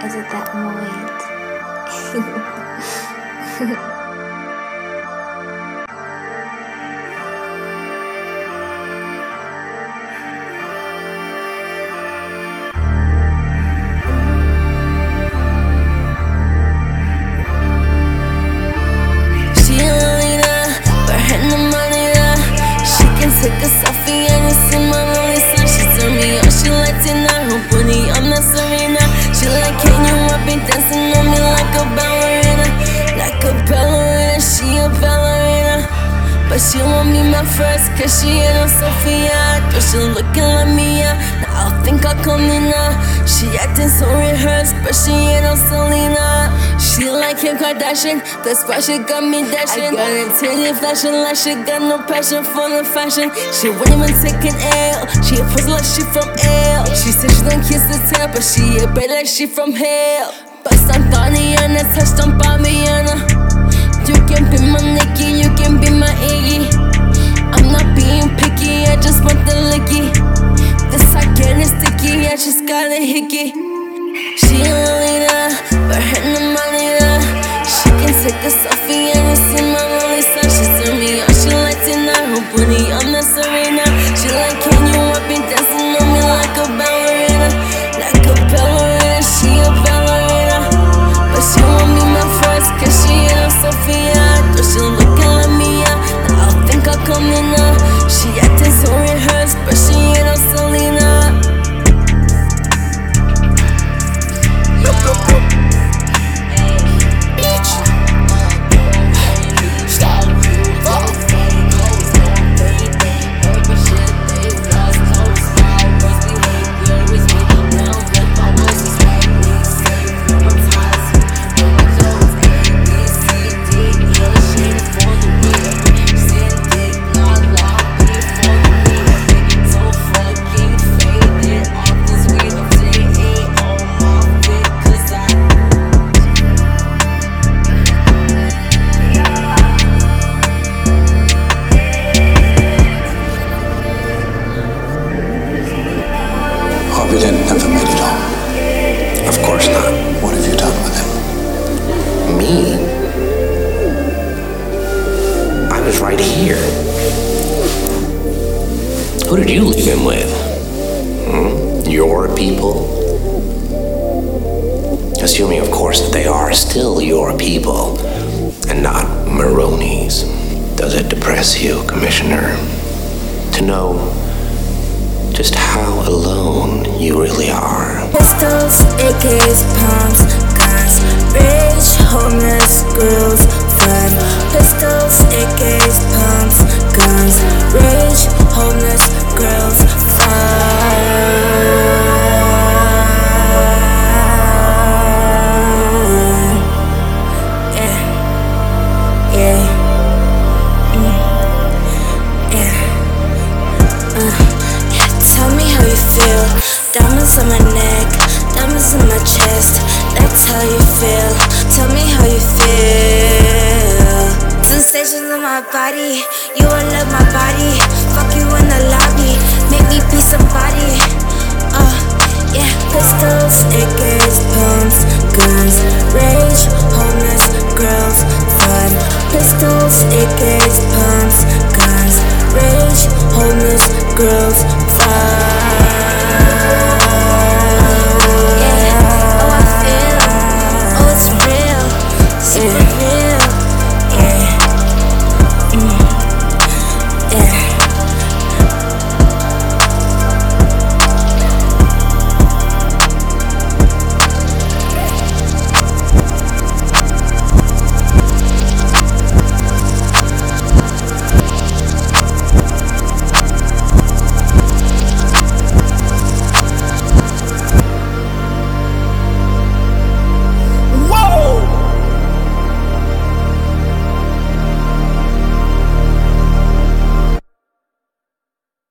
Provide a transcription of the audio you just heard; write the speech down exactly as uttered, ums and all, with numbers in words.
Is it that moit? Take a selfie and you see my lonely son. She turned me on, she like tonight. Her booty on the Serena. She like, can you up and dancing on me like a ballerina? Like a ballerina, she a ballerina. But she want me my first, cause she ain't on Sophia. Girl, she looking like me, yeah. Now I think I'll come in now. She acting so rehearsed, but she ain't on Selena. She like Kim Kardashian, that's why she got me dashing. I got a titty flashing like she got no passion for the fashion. She won't even take an L, she a pussy like she from L. She said she don't kiss the tail, but she a bitch like she from hell. Bust on Tatiana, touched on Bobbiana. You can be my Nicki, you can be my Iggy. I'm not being picky, I just want the licky. This I get is sticky, I just got a hickey. She a Lolita, but her name Malita. She can take a selfie and you see my lonely son. She turned me on, she like tonight. Her booty on the Serena. She like, can you up and dancing on me like a ballerina? Like a ballerina, she a ballerina. But she want me my first, cause she ain't on Sophia. Girl, she looking like me, yeah. Now I think I'll come in now. She acting so rehearsed, but she ain't on Selena. You didn't never made it home. Of course not. What have you done with him? Me? I was right here. Who did you leave him with? Hmm? Your people? Assuming, of course, that they are still your people and not Maroni's. Does it depress you, Commissioner, to know just how alone you really are? Pistols, A Ks, palms, guns, rich, homeless, girls, fun. Pistols, A Ks, palms, guns, rich, homeless, girls, fun. Yeah, yeah, mm. yeah. Uh. Tell me how you feel. Diamonds on my neck, diamonds in my chest. That's how you feel. Tell me how you feel. Sensations on my body, you will love my body. Fuck you in the lobby, make me be somebody. Uh, yeah, pistols, A Ks, pumps, guns, rage, homeless, girls, fun. Pistols, A Ks, pumps, guns, rage, homeless, girls.